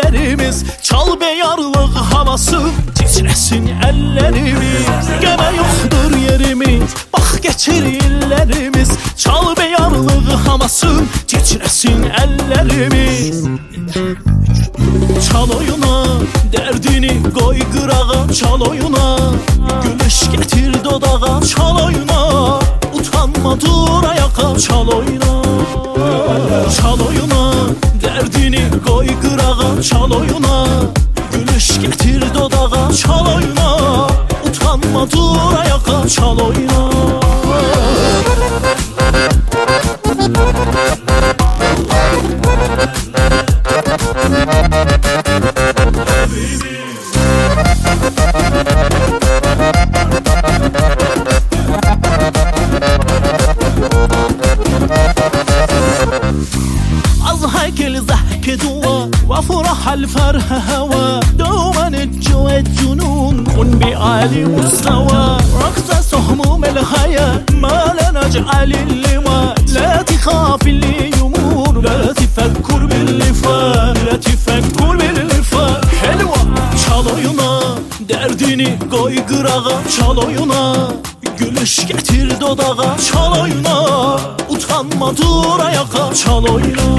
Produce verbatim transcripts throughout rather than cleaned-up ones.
ellerimiz. Çal beyarlıq havası titresin ellerimiz. Gene yoktur yerimiz, bak geçir illerimiz. Çal beyarlıq havası titresin ellerimiz. Çal oyuna derdini koy qırağa, çal oyuna gülüş getir dodağa, çal oyuna utanma dur ayağa, çal oyuna. Çal oyuna derdini koy qırağa, çal oyuna gülüş getir dodağa, çal oyuna utanma dur ayağa, çal oyuna. هيكل ضحك دوا وافرح الفرح هوا دوما الجو الجنون كن بعالي مستوى ركض هموم الحياة ما لا نجعل اللواء لا تخاف اللي يمور لا تفكر باللي فات لا تفكر باللي فات حلوة çal oyuna derdini koy qırağa, çal oyuna gülüş getir dodağa, çal oyuna utanma dur ayağa, çal oyuna.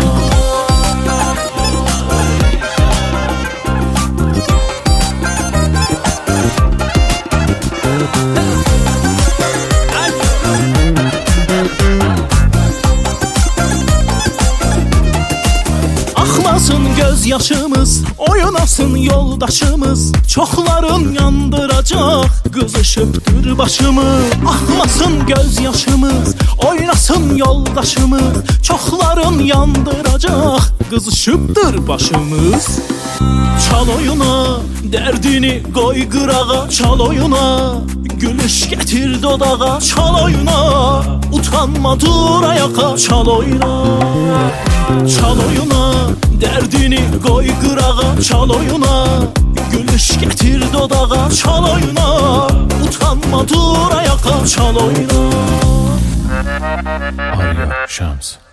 Akmasın göz yaşımız, oynasın yoldaşımız. Çoxların yandıracaq, qızışıbdır başımız. Akmasın göz yaşımız, oynasın yoldaşımız. Çoxların yandıracaq, qızışıbdır başımız. Çal oyuna derdini koy qırağa, çal oyuna gülüş getir dodağa, çal oyuna utanma dur ayağa, çal oyuna. Çal oyuna derdini koy qırağa, çal oyuna gülüş getir dodağa, çal oyuna utanma dur ayağa, çal oyuna. Arya Shams.